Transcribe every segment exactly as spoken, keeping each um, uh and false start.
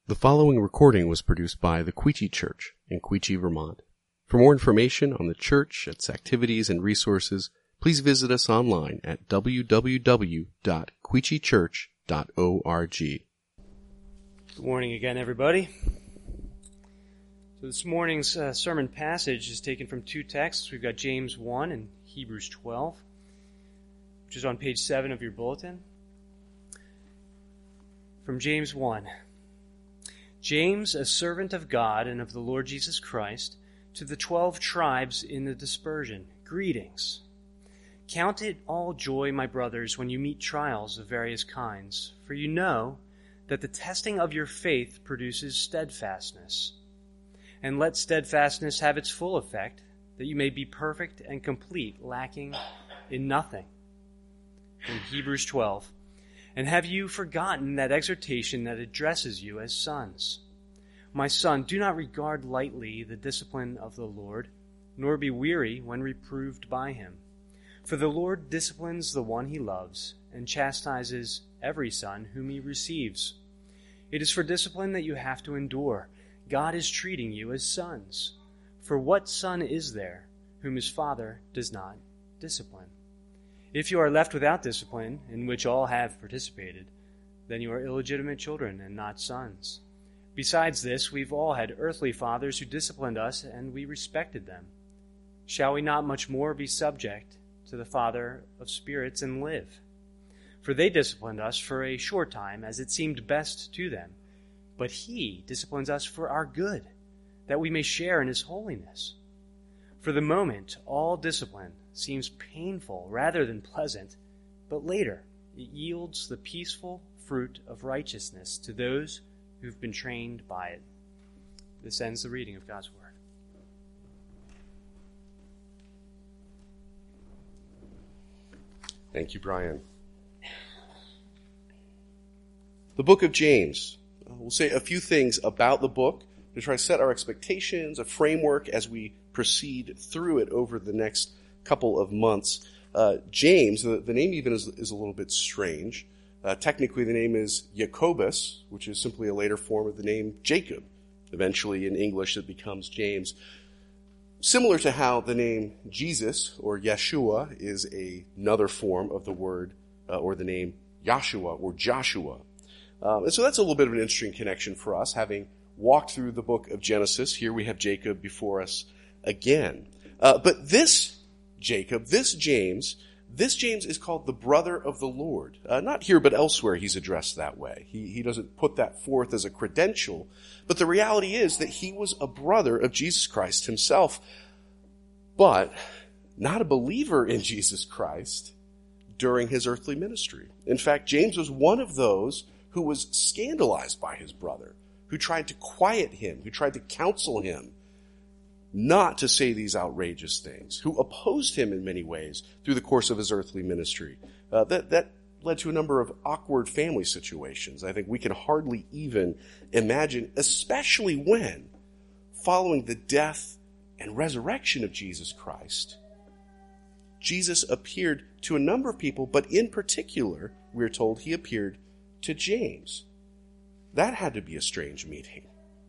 The following recording was produced by the Quechee Church in Quechee, Vermont. For more information on the church, its activities, and resources, please visit us online at w w w dot quechee church dot org. Good morning again, everybody. So this morning's uh, sermon passage is taken from two texts. We've got James one and Hebrews twelve, which is on page seven of your bulletin. From James one. James, a servant of God and of the Lord Jesus Christ, to the twelve tribes in the dispersion, greetings. Count it all joy, my brothers, when you meet trials of various kinds, for you know that the testing of your faith produces steadfastness. And let steadfastness have its full effect, that you may be perfect and complete, lacking in nothing. In Hebrews twelve. And have you forgotten that exhortation that addresses you as sons? My son, do not regard lightly the discipline of the Lord, nor be weary when reproved by him. For the Lord disciplines the one he loves, and chastises every son whom he receives. It is for discipline that you have to endure. God is treating you as sons. For what son is there whom his father does not discipline? If you are left without discipline, in which all have participated, then you are illegitimate children and not sons. Besides this, we've all had earthly fathers who disciplined us, and we respected them. Shall we not much more be subject to the Father of spirits and live? For they disciplined us for a short time, as it seemed best to them. But he disciplines us for our good, that we may share in his holiness. For the moment, all discipline seems painful rather than pleasant, but later it yields the peaceful fruit of righteousness to those who've been trained by it. This ends the reading of God's Word. Thank you, Brian. The book of James. We'll say a few things about the book to try to set our expectations, a framework as we proceed through it over the next couple of months. Uh, James, the, the name even is, is a little bit strange. Uh, technically, the name is Jacobus, which is simply a later form of the name Jacob. Eventually, in English, it becomes James. Similar to how the name Jesus or Yeshua is a, another form of the word uh, or the name Yahshua or Joshua. Um, and so that's a little bit of an interesting connection for us, having walked through the book of Genesis. Here we have Jacob before us again. Uh, but this Jacob, this James, this James is called the brother of the Lord. Uh, not here, but elsewhere he's addressed that way. He, he doesn't put that forth as a credential, but the reality is that he was a brother of Jesus Christ himself, but not a believer in Jesus Christ during his earthly ministry. In fact, James was one of those who was scandalized by his brother, who tried to quiet him, who tried to counsel him not to say these outrageous things, who opposed him in many ways through the course of his earthly ministry. Uh, that, that led to a number of awkward family situations. I think we can hardly even imagine, especially when, following the death and resurrection of Jesus Christ, Jesus appeared to a number of people, but in particular, we're told he appeared to James. That had to be a strange meeting.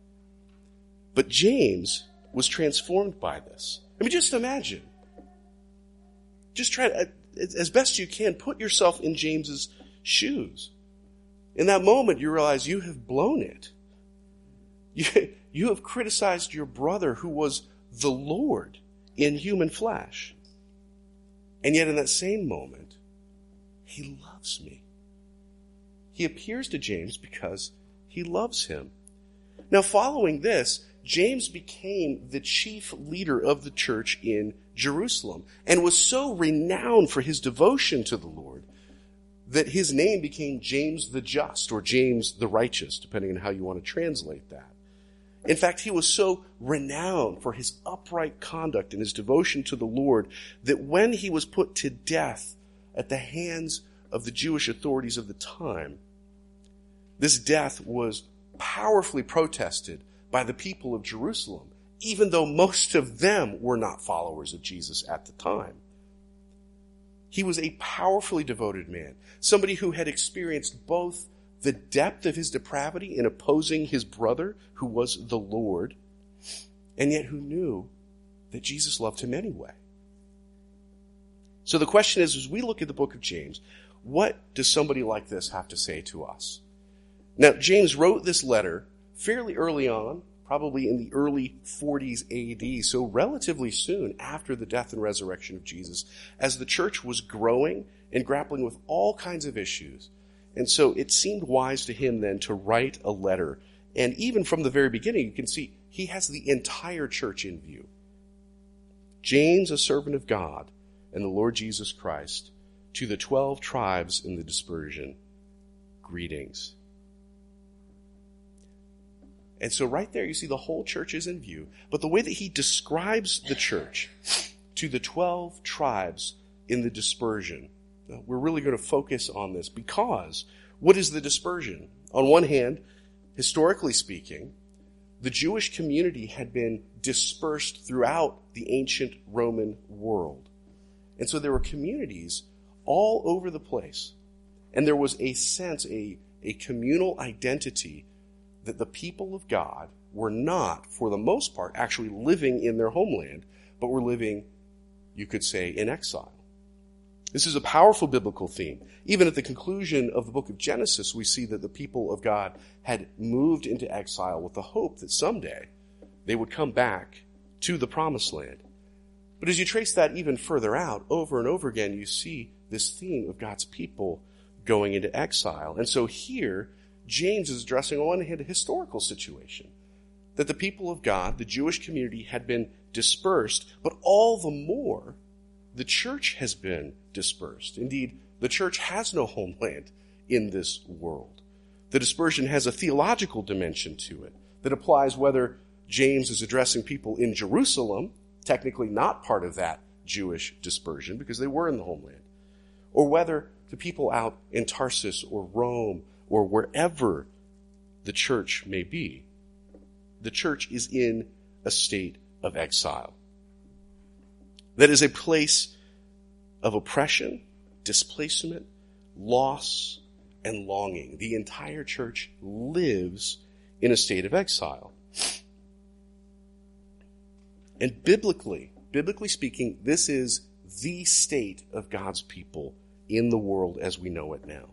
But James was transformed by this. I mean, just imagine. Just try to, as best you can, put yourself in James's shoes. In that moment, you realize you have blown it. You, you have criticized your brother who was the Lord in human flesh. And yet in that same moment, he loves me. He appears to James because he loves him. Now, following this, James became the chief leader of the church in Jerusalem and was so renowned for his devotion to the Lord that his name became James the Just or James the Righteous, depending on how you want to translate that. In fact, he was so renowned for his upright conduct and his devotion to the Lord that when he was put to death at the hands of the Jewish authorities of the time, this death was powerfully protested by the people of Jerusalem, even though most of them were not followers of Jesus at the time. He was a powerfully devoted man, somebody who had experienced both the depth of his depravity in opposing his brother, who was the Lord, and yet who knew that Jesus loved him anyway. So the question is, as we look at the book of James, what does somebody like this have to say to us? Now, James wrote this letter fairly early on, probably in the early forties A D, so relatively soon after the death and resurrection of Jesus, as the church was growing and grappling with all kinds of issues. And so it seemed wise to him then to write a letter. And even from the very beginning, you can see he has the entire church in view. James, a servant of God and the Lord Jesus Christ, to the twelve tribes in the dispersion, greetings. And so right there you see the whole church is in view. But the way that he describes the church to the twelve tribes in the dispersion, we're really going to focus on this because what is the dispersion? On one hand, historically speaking, the Jewish community had been dispersed throughout the ancient Roman world. And so there were communities all over the place. And there was a sense, a, a communal identity that the people of God were not, for the most part, actually living in their homeland, but were living, you could say, in exile. This is a powerful biblical theme. Even at the conclusion of the book of Genesis, we see that the people of God had moved into exile with the hope that someday they would come back to the promised land. But as you trace that even further out, over and over again, you see this theme of God's people going into exile. And so here, James is addressing on one hand a historical situation, that the people of God, the Jewish community, had been dispersed, but all the more the church has been dispersed. Indeed, the church has no homeland in this world. The dispersion has a theological dimension to it that applies whether James is addressing people in Jerusalem, technically not part of that Jewish dispersion because they were in the homeland, or whether to people out in Tarsus or Rome or wherever the church may be. The church is in a state of exile. That is a place of oppression, displacement, loss, and longing. The entire church lives in a state of exile. And biblically, biblically speaking, this is the state of God's people in the world as we know it now.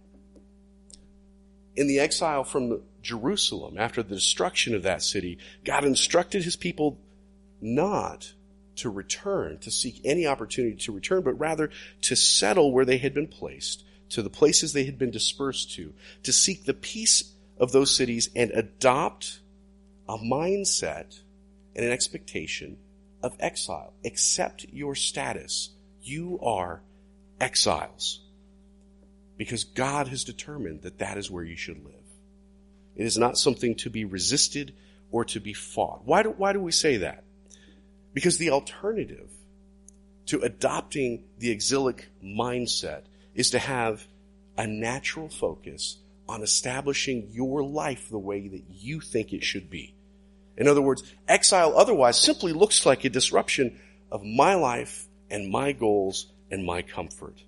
In the exile from Jerusalem, after the destruction of that city, God instructed his people not to return, to seek any opportunity to return, but rather to settle where they had been placed, to the places they had been dispersed to, to seek the peace of those cities and adopt a mindset and an expectation of exile. Accept your status. You are exiles. Because God has determined that that is where you should live. It is not something to be resisted or to be fought. Why do, why do we say that? Because the alternative to adopting the exilic mindset is to have a natural focus on establishing your life the way that you think it should be. In other words, exile otherwise simply looks like a disruption of my life and my goals and my comfort.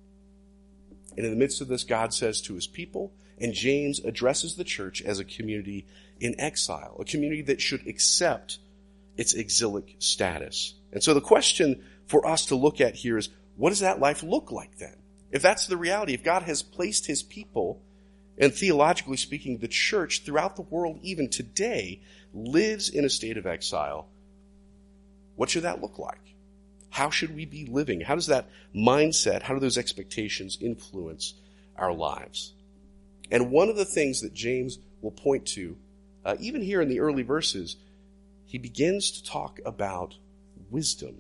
And in the midst of this, God says to his people, and James addresses the church as a community in exile, a community that should accept its exilic status. And so the question for us to look at here is, what does that life look like then? If that's the reality, if God has placed his people, and theologically speaking, the church throughout the world even today lives in a state of exile, what should that look like? How should we be living? How does that mindset, how do those expectations influence our lives? And one of the things that James will point to, uh, even here in the early verses, he begins to talk about wisdom.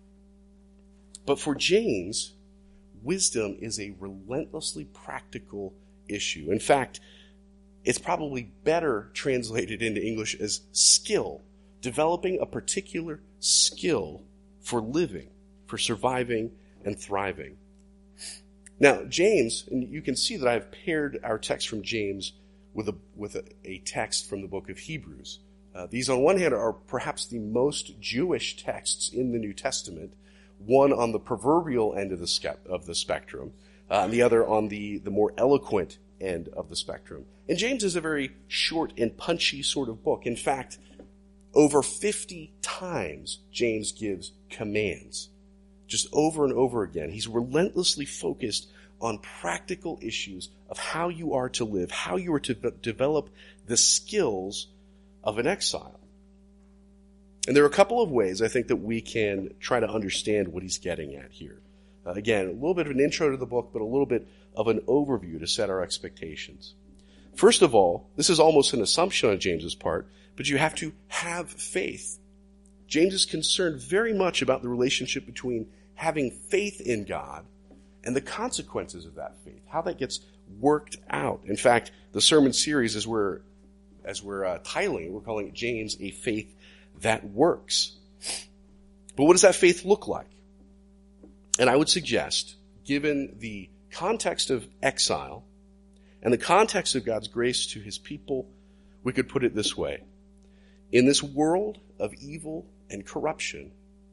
But for James, wisdom is a relentlessly practical issue. In fact, it's probably better translated into English as skill, developing a particular skill for living, for surviving and thriving. Now, James, and you can see that I've paired our text from James with a, with a, a text from the book of Hebrews. Uh, these, on one hand, are perhaps the most Jewish texts in the New Testament, one on the proverbial end of the, spe- of the spectrum, uh, and the other on the, the more eloquent end of the spectrum. And James is a very short and punchy sort of book. In fact, over fifty times James gives commands, just over and over again. He's relentlessly focused on practical issues of how you are to live, how you are to be- develop the skills of an exile. And there are a couple of ways I think that we can try to understand what he's getting at here. Uh, again, a little bit of an intro to the book, but a little bit of an overview to set our expectations. First of all, this is almost an assumption on James's part, but you have to have faith. James is concerned very much about the relationship between having faith in God and the consequences of that faith, how that gets worked out. In fact, the sermon series, as we're, as we're uh, titling, we're calling it James, A Faith That Works. But what does that faith look like? And I would suggest, given the context of exile and the context of God's grace to his people, we could put it this way. In this world of evil and corruption,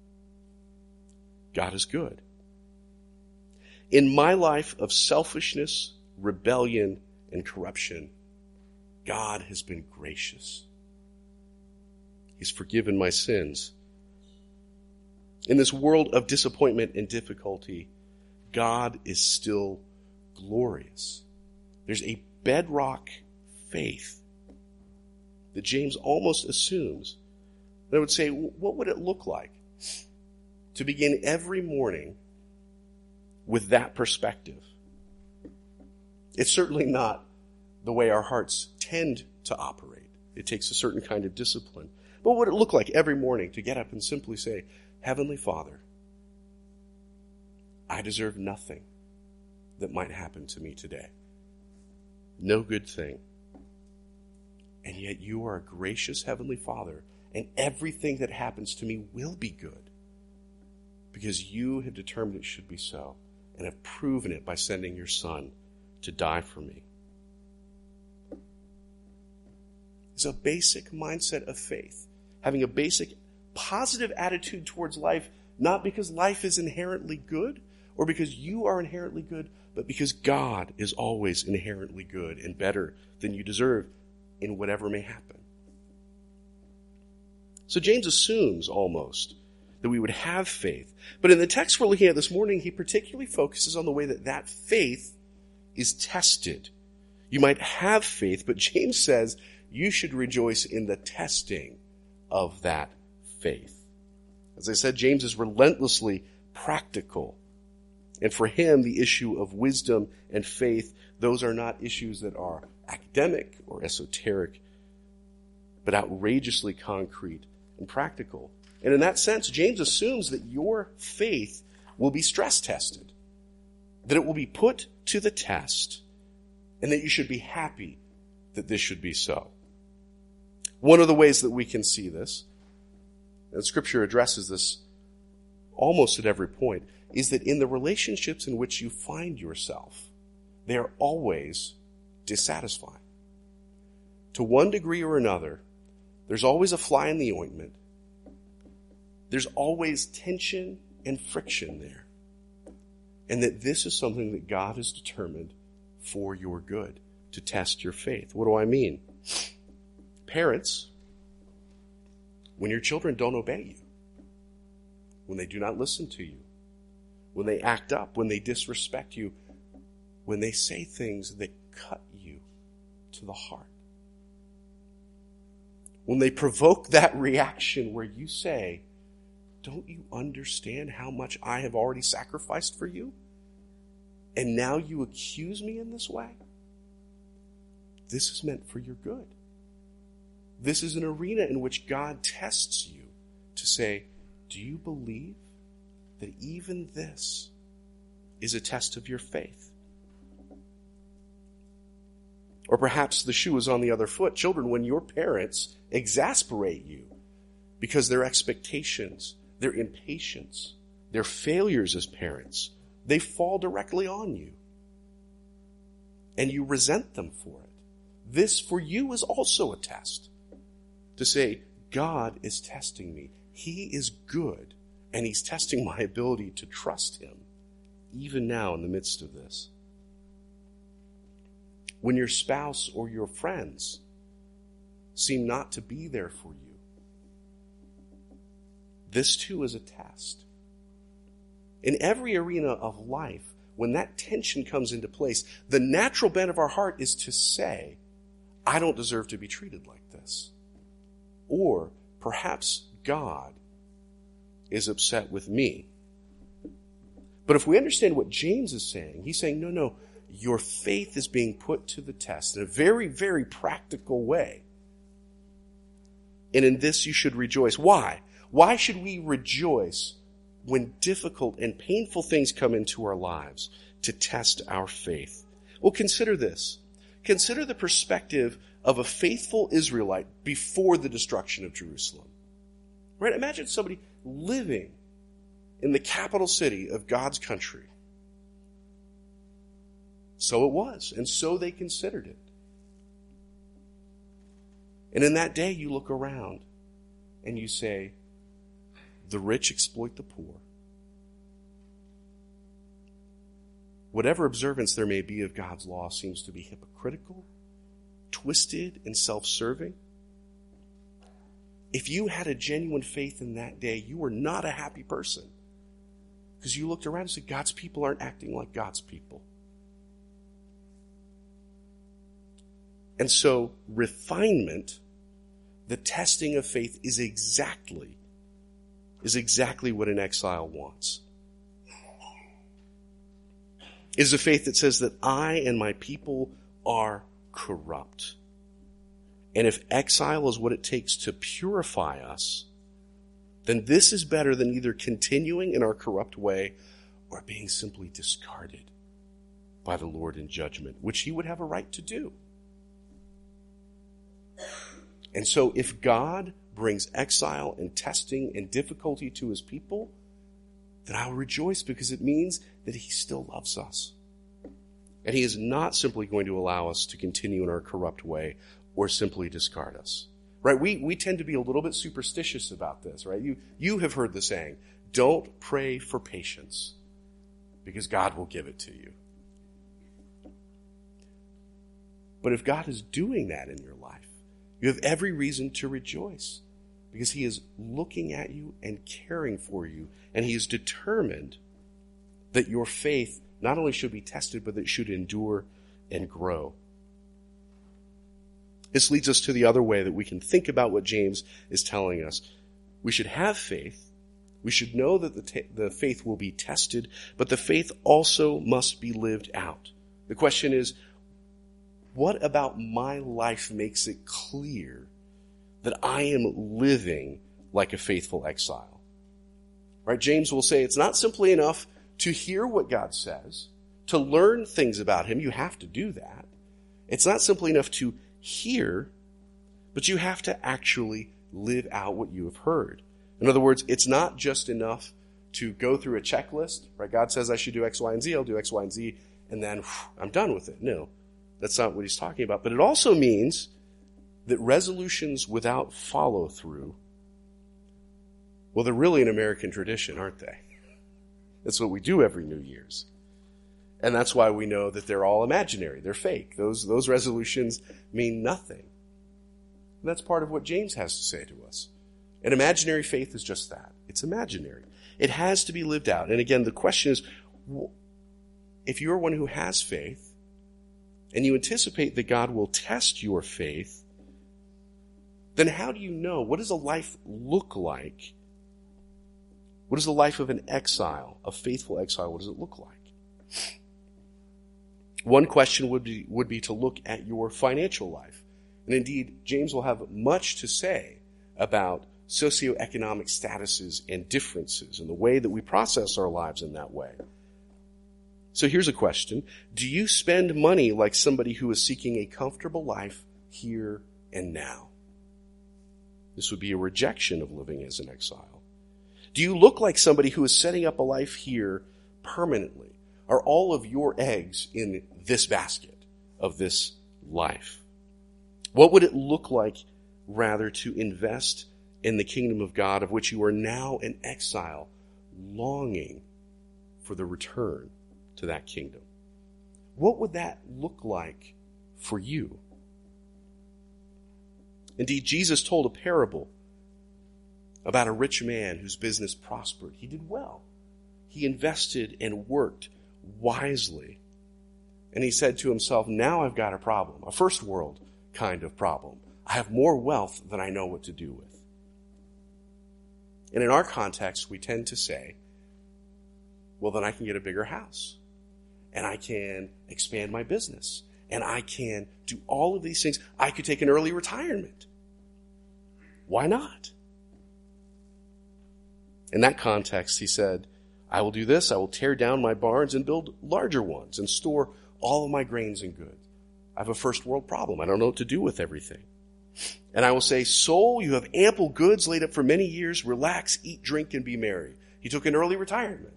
God is good. In my life of selfishness, rebellion, and corruption, God has been gracious. He's forgiven my sins. In this world of disappointment and difficulty, God is still glorious. There's a bedrock faith that James almost assumes. And I would say, what would it look like to begin every morning with that perspective? It's certainly not the way our hearts tend to operate. It takes a certain kind of discipline. But what would it look like every morning to get up and simply say, Heavenly Father, I deserve nothing that might happen to me today. No good thing. And yet you are a gracious Heavenly Father, and everything that happens to me will be good because you have determined it should be so and have proven it by sending your Son to die for me. It's a basic mindset of faith, having a basic positive attitude towards life, not because life is inherently good or because you are inherently good, but because God is always inherently good and better than you deserve in whatever may happen. So James assumes almost that we would have faith. But in the text we're looking at this morning, he particularly focuses on the way that that faith is tested. You might have faith, but James says you should rejoice in the testing of that faith. As I said, James is relentlessly practical. And for him, the issue of wisdom and faith, those are not issues that are academic or esoteric, but outrageously concrete and practical. And in that sense, James assumes that your faith will be stress tested, that it will be put to the test, and that you should be happy that this should be so. One of the ways that we can see this, and Scripture addresses this almost at every point, is that in the relationships in which you find yourself, they are always dissatisfying. To one degree or another, there's always a fly in the ointment. There's always tension and friction there. And that this is something that God has determined for your good, to test your faith. What do I mean? Parents, when your children don't obey you, when they do not listen to you, when they act up, when they disrespect you, when they say things that cut you to the heart, when they provoke that reaction where you say, don't you understand how much I have already sacrificed for you? And now you accuse me in this way? This is meant for your good. This is an arena in which God tests you to say, do you believe that even this is a test of your faith? Or perhaps the shoe is on the other foot. Children, when your parents exasperate you because their expectations, their impatience, their failures as parents, they fall directly on you. And you resent them for it. This for you is also a test. To say, God is testing me. He is good, and he's testing my ability to trust him, even now in the midst of this. when your spouse or your friends seem not to be there for you. This too is a test. In every arena of life, when that tension comes into place, the natural bent of our heart is to say, I don't deserve to be treated like this. Or perhaps God is upset with me. But if we understand what James is saying, he's saying, no, no, your faith is being put to the test in a very, very practical way. And in this you should rejoice. Why? Why should we rejoice when difficult and painful things come into our lives to test our faith? Well, consider this. Consider the perspective of a faithful Israelite before the destruction of Jerusalem. Right? Imagine somebody living in the capital city of God's country. So it was, and so they considered it. And in that day, you look around and you say, the rich exploit the poor. Whatever observance there may be of God's law seems to be hypocritical, twisted, and self-serving. If you had a genuine faith in that day, you were not a happy person. Because you looked around and said, God's people aren't acting like God's people. And so, refinement, the testing of faith, is exactly, is exactly what an exile wants. It is a faith that says that I and my people are corrupt. And if exile is what it takes to purify us, then this is better than either continuing in our corrupt way or being simply discarded by the Lord in judgment, which he would have a right to do. And so if God brings exile and testing and difficulty to his people, then I'll rejoice because it means that he still loves us. And he is not simply going to allow us to continue in our corrupt way or simply discard us. Right? We we tend to be a little bit superstitious about this, right? You you have heard the saying, don't pray for patience because God will give it to you. But if God is doing that in your life, you have every reason to rejoice because he is looking at you and caring for you, and he is determined that your faith not only should be tested, but that it should endure and grow. This leads us to the other way that we can think about what James is telling us. We should have faith. We should know that the, t- the faith will be tested, but the faith also must be lived out. The question is, what about my life makes it clear that I am living like a faithful exile? Right? James will say it's not simply enough to hear what God says, to learn things about him. You have to do that. It's not simply enough to hear, but you have to actually live out what you have heard. In other words, it's not just enough to go through a checklist, right? God says I should do X, Y, and Z, I'll do X, Y, and Z, and then whew, I'm done with it. No, that's not what he's talking about. But it also means that resolutions without follow-through, well, they're really an American tradition, aren't they? That's what we do every New Year's. And that's why we know that they're all imaginary. They're fake. Those, those resolutions mean nothing. And that's part of what James has to say to us. An imaginary faith is just that. It's imaginary. It has to be lived out. And again, the question is, if you're one who has faith, and you anticipate that God will test your faith, then how do you know? What does a life look like? What is the life of an exile, a faithful exile? What does it look like? One question would be, would be to look at your financial life. And indeed, James will have much to say about socioeconomic statuses and differences and the way that we process our lives in that way. So here's a question. Do you spend money like somebody who is seeking a comfortable life here and now? This would be a rejection of living as an exile. Do you look like somebody who is setting up a life here permanently? Are all of your eggs in this basket of this life? What would it look like, rather, to invest in the kingdom of God, of which you are now an exile, longing for the return to that kingdom? What would that look like for you. Indeed, Jesus told a parable about a rich man whose business prospered. He did well. He invested and worked wisely. And he said to himself, now I've got a problem, a first world kind of problem. I have more wealth than I know what to do with. And in our context, we tend to say, well, then I can get a bigger house, and I can expand my business, and I can do all of these things. I could take an early retirement. Why not? In that context, he said, I will do this. I will tear down my barns and build larger ones and store all of my grains and goods. I have a first world problem. I don't know what to do with everything. And I will say, soul, you have ample goods laid up for many years. Relax, eat, drink, and be merry. He took an early retirement.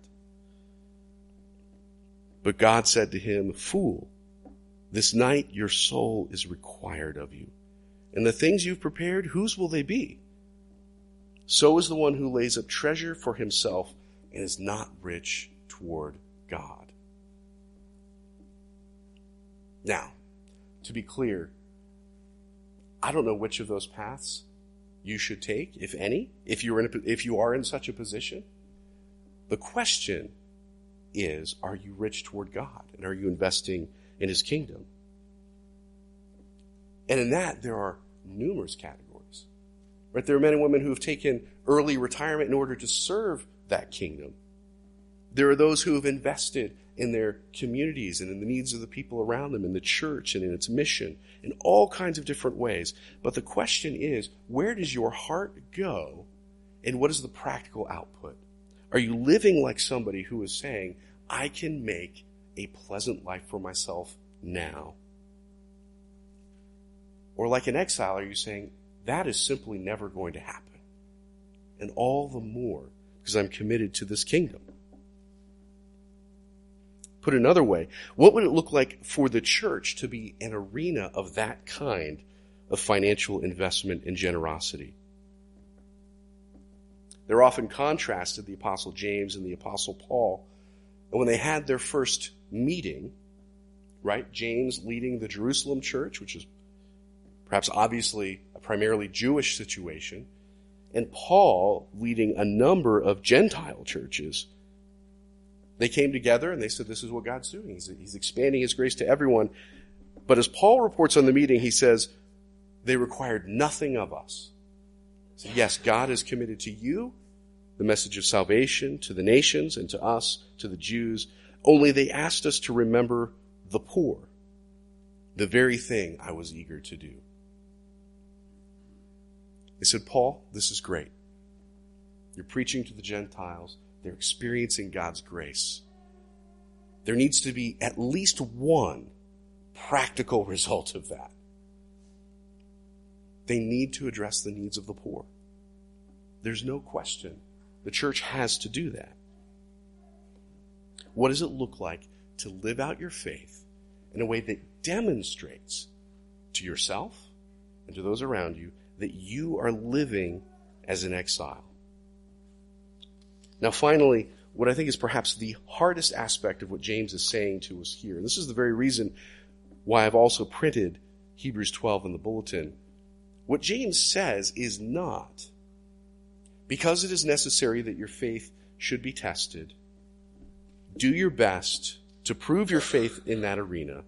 But God said to him, fool, this night your soul is required of you. And the things you've prepared, whose will they be? So is the one who lays up treasure for himself and is not rich toward God. Now, to be clear, I don't know which of those paths you should take, if any, if you're in a, if you are in such a position. The question is, are you rich toward God? And are you investing in his kingdom? And in that, there are numerous categories. Right? There are men and women who have taken early retirement in order to serve that kingdom. There are those who have invested in their communities and in the needs of the people around them, in the church and in its mission, in all kinds of different ways. But the question is, where does your heart go, and what is the practical output? Are you living like somebody who is saying, I can make a pleasant life for myself now? Or like an exile, are you saying, that is simply never going to happen? And all the more because I'm committed to this kingdom. Put another way, what would it look like for the church to be an arena of that kind of financial investment and generosity? They're often contrasted, the Apostle James and the Apostle Paul. And when they had their first meeting, right, James leading the Jerusalem church, which is perhaps obviously a primarily Jewish situation, and Paul leading a number of Gentile churches, they came together and they said, this is what God's doing. He's, he's expanding his grace to everyone. But as Paul reports on the meeting, he says, they required nothing of us. So yes, God is committed to you, the message of salvation, to the nations and to us, to the Jews. Only they asked us to remember the poor, the very thing I was eager to do. They said, Paul, this is great. You're preaching to the Gentiles. They're experiencing God's grace. There needs to be at least one practical result of that. They need to address the needs of the poor. There's no question. The church has to do that. What does it look like to live out your faith in a way that demonstrates to yourself and to those around you that you are living as an exile? Now, finally, what I think is perhaps the hardest aspect of what James is saying to us here, and this is the very reason why I've also printed Hebrews twelve in the bulletin. What James says is not, because it is necessary that your faith should be tested, do your best to prove your faith in that arena.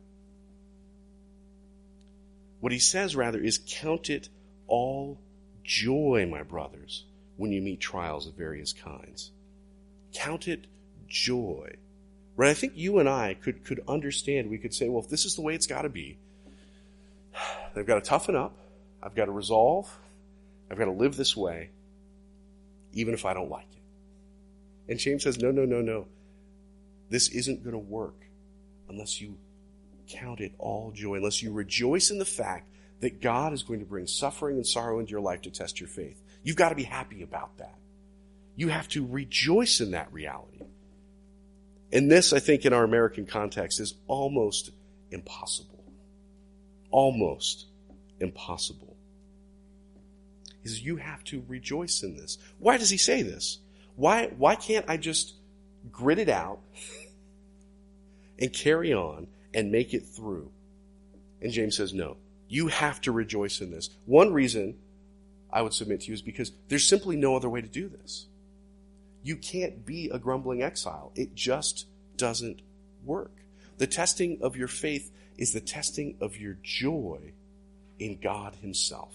What he says, rather, is count it all joy, my brothers, when you meet trials of various kinds. Count it joy. Right? I think you and I could, could understand, we could say, well, if this is the way it's got to be, they've got to toughen up, I've got to resolve, I've got to live this way, even if I don't like it. And James says, no, no, no, no. This isn't going to work unless you count it all joy, unless you rejoice in the fact that God is going to bring suffering and sorrow into your life to test your faith. You've got to be happy about that. You have to rejoice in that reality. And this, I think, in our American context is almost impossible. Almost impossible. He says, you have to rejoice in this. Why does he say this? Why, why can't I just grit it out and carry on and make it through And James says, no, you have to rejoice in this. One reason I would submit to you is because there's simply no other way to do this. You can't be a grumbling exile. It just doesn't work. The testing of your faith is the testing of your joy in God himself.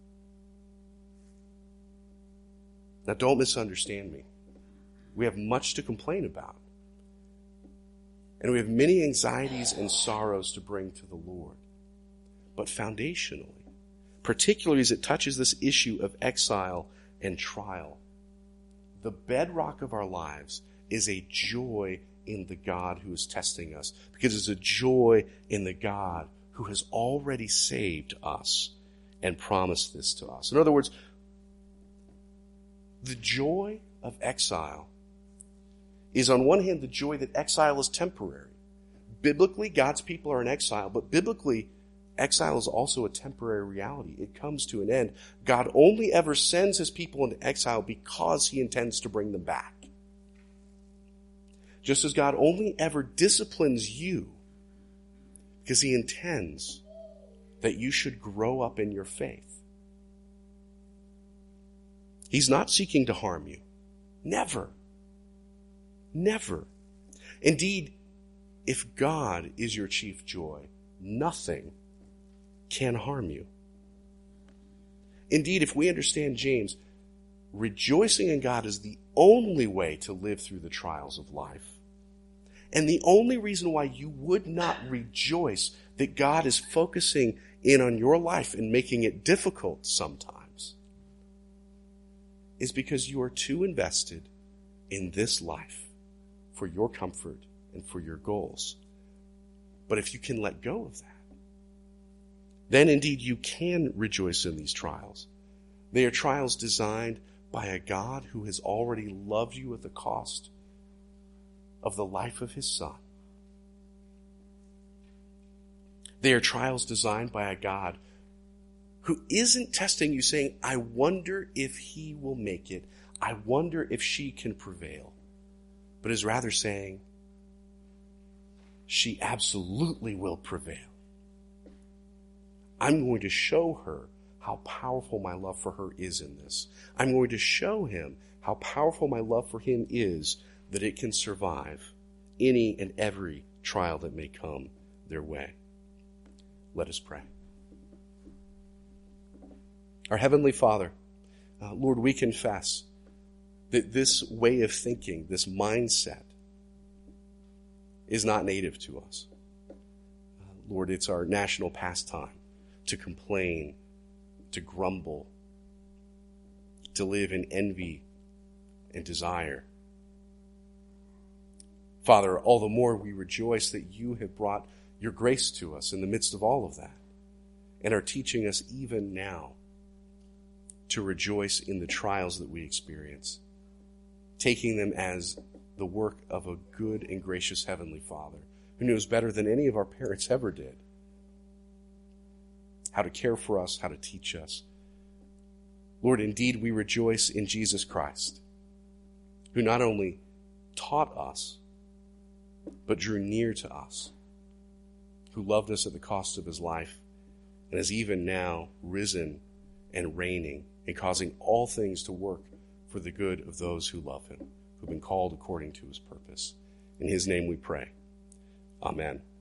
Now, don't misunderstand me. We have much to complain about. And we have many anxieties and sorrows to bring to the Lord. But foundationally, particularly as it touches this issue of exile and trial, the bedrock of our lives is a joy in the God who is testing us, because it's a joy in the God who has already saved us and promised this to us. In other words, the joy of exile is, on one hand, the joy that exile is temporary. Biblically, God's people are in exile, but biblically, exile is also a temporary reality. It comes to an end. God only ever sends his people into exile because he intends to bring them back. Just as God only ever disciplines you because he intends that you should grow up in your faith. He's not seeking to harm you. Never. Never. Indeed, if God is your chief joy, nothing can harm you. Indeed, if we understand James, rejoicing in God is the only way to live through the trials of life. And the only reason why you would not rejoice that God is focusing in on your life and making it difficult sometimes is because you are too invested in this life for your comfort and for your goals. But if you can let go of that, then indeed you can rejoice in these trials. They are trials designed by a God who has already loved you at the cost of the life of his Son. They are trials designed by a God who isn't testing you saying, I wonder if he will make it. I wonder if she can prevail. But is rather saying, she absolutely will prevail. I'm going to show her how powerful my love for her is in this. I'm going to show him how powerful my love for him is, that it can survive any and every trial that may come their way. Let us pray. Our Heavenly Father, uh, Lord, we confess that this way of thinking, this mindset, is not native to us. Uh, Lord, it's our national pastime to complain, to grumble, to live in envy and desire. Father, all the more we rejoice that you have brought your grace to us in the midst of all of that, and are teaching us even now to rejoice in the trials that we experience, taking them as the work of a good and gracious Heavenly Father who knows better than any of our parents ever did how to care for us, how to teach us. Lord, indeed we rejoice in Jesus Christ, who not only taught us, but drew near to us, who loved us at the cost of his life, and is even now risen and reigning and causing all things to work for the good of those who love him, who've been called according to his purpose. In his name we pray. Amen.